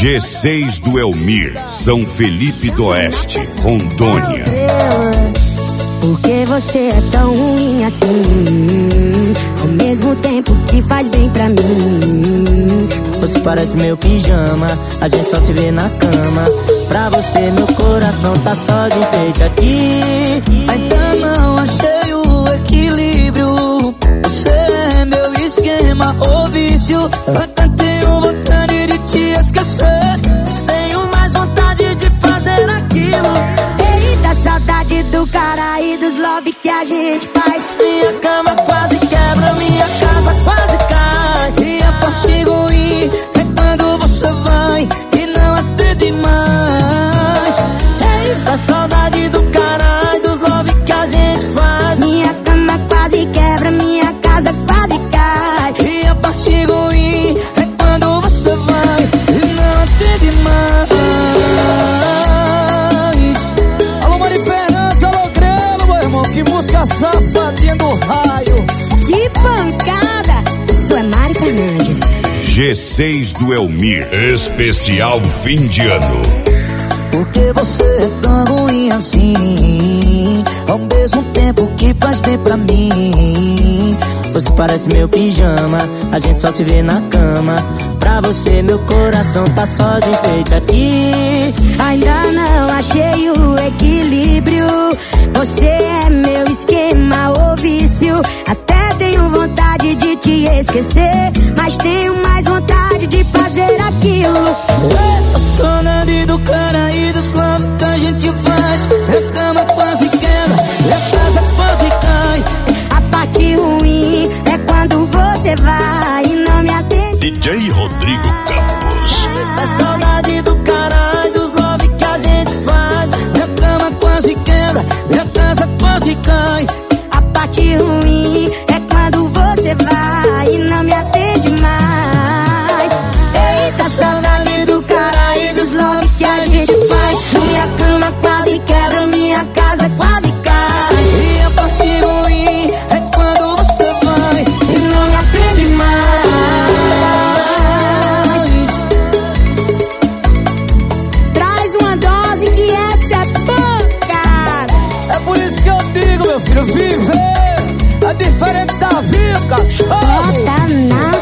G6 do Elmir, São Felipe do Oeste, Rondônia. Por que você é tão ruim assim? Ao mesmo tempo que faz bem pra mim. Você parece meu pijama, a gente só se vê na cama. Pra você meu coração tá só de enfeite aqui. Ainda não achei o equilíbrio. Você é meu esquema ou vício. Até tenho vontade de te esquecer, mas tenho mais vontade de fazer aquilo. Eita, saudade do cara e dos love que a gente faz. Minha cama quase quebra, minha casa quase cai. E a parte ruim é quando você vai e não atende mais. Eita, saudade do cara e dos love que a gente faz. Minha cama quase quebra, minha casa quase cai. E a parte ruim é quando você vai e não atende mais. Alô, Mari Fernandes, alô, Grelo, meu irmão. Que música safadinha do raio. Que pancada! Isso é Mari Fernandes. G6 do Elmir, especial fim de ano. Por que você é tão ruim assim? Ao mesmo tempo que faz bem pra mim. Você parece meu pijama, a gente só se vê na cama. Pra você meu coração tá só de enfeite aqui. Ainda não achei o equilíbrio. Você é meu esquema ou vício. Até tenho vontade de te esquecer, mas tenho mais vontade de fazer aquilo. A saudade do cara e dos love que a gente faz. Minha cama quase quebra, minha casa quase cai. A parte ruim é quando você vai e não me atende. DJ Rodrigo Campos. A saudade do cara e dos love que a gente faz. Minha cama quase quebra, minha casa quase cai. A parte ruim é quando você vai e não me atende mais. Eita, saudade do cara e dos love que a gente faz. Minha cama quase quebra, minha casa quase cai. E a parte ruim é quando você vai E não me atende mais. Traz uma dose que essa é pancada. É por isso que eu digo, meu filho, viver é diferente da vida, cachorro. Bota na